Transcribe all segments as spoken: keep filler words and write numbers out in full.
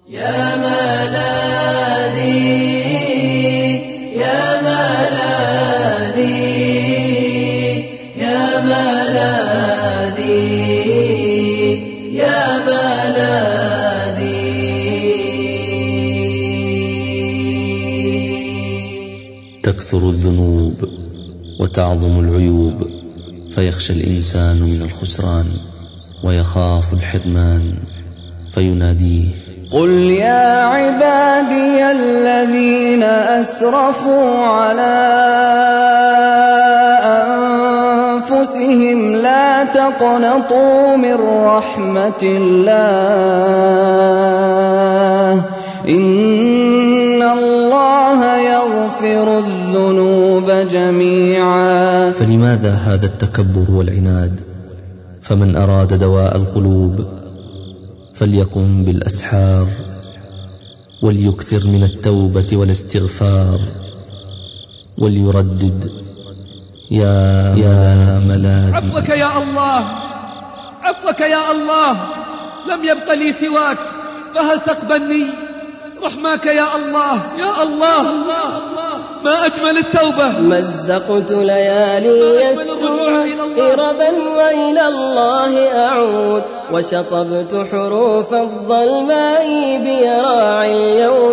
يا ملاذي يا ملاذي يا ملاذي يا ملاذي. تكثر الذنوب وتعظم العيوب، فيخشى الإنسان من الخسران ويخاف الحرمان، فيناديه: قل يا عبادي الذين أسرفوا على أنفسهم لا تقنطوا من رحمة الله إن الله يغفر الذنوب جميعا. فلماذا هذا التكبر والعناد؟ فمن أراد دواء القلوب فليقم بالأسحار وليكثر من التوبة والاستغفار وليردد: يا يا ملاذي. عفوك يا الله، عفوك يا الله، لم يبق لي سواك، فهل تقبلني؟ رحماك يا الله، يا الله، ما أجمل التوبة. مزقت ليالي السوء إربا وإلى الله أعود، وشطبت حروف الظلماء بيراعي اليوم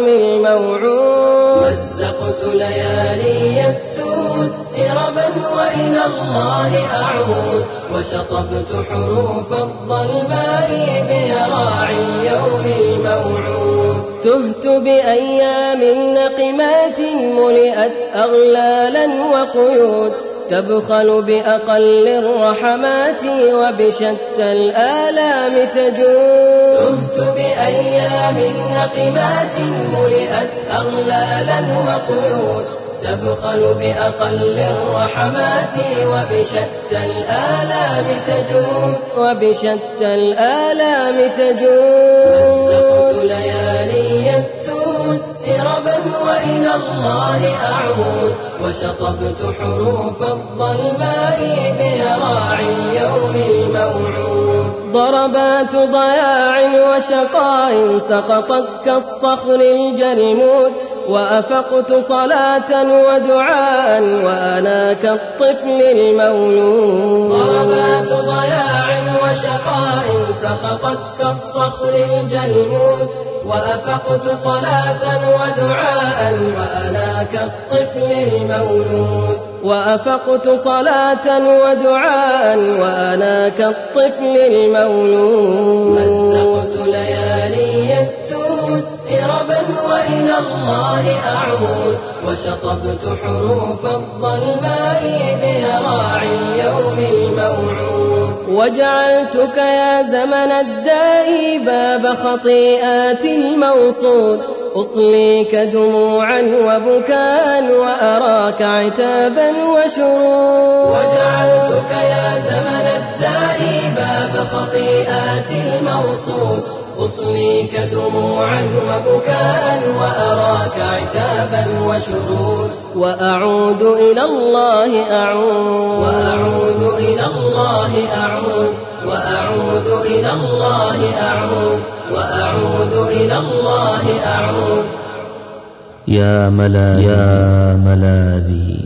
الموعود. مزقت ليالي السوء إربا وإلى الله أعود، وشطبت حروف الظلماء بيراعي اليوم الموعود. تهت بأيام نقمات ملئت أغلالا وقيود، تبخل بأقل الرحمات وبشتى الآلام تجود. تهت بأيام نقمات ملئت أغلالا وقيود، تبخل بأقل الرحمات وبشتى الآلام تجود، وبشتى الآلام تجود. مزقت ليالي السود إربا وإلى الله أعود، وشطبت حروف الظلماء بيراعي اليوم الموعود. ضربات ضياع وشقاء سقطت كالصخر الجلمود، وأفقت صلاة ودعاء وأنا كالطفل المولود. ضربات ضياع وشقاء سقطت كالصخر الجلمود، وأفقت صلاة ودعاء وأنا كالطفل المولود. وأفقت صلاة ودعاء وأنا كالطفل المولود. مزقت ليالي السود إربا وإلى الله أعود، وشطبت حروف الظلماء بيراعي اليوم الموعود. وجعلتك يا زمن الداء باب خطيئات الموصود، أصليك دموعا وبكاء وأراك عتابا وشرود. وجعلتك يا زمن الداء باب خطيئات الموصود، أصليك دموعا وبكاء وأراك عتابا وشرود. وأعود إلى الله أعود، وأعود إلى الله أعود، وأعود إلى الله أعود، وأعود إلى الله أعود. يا ملاذي يا ملاذي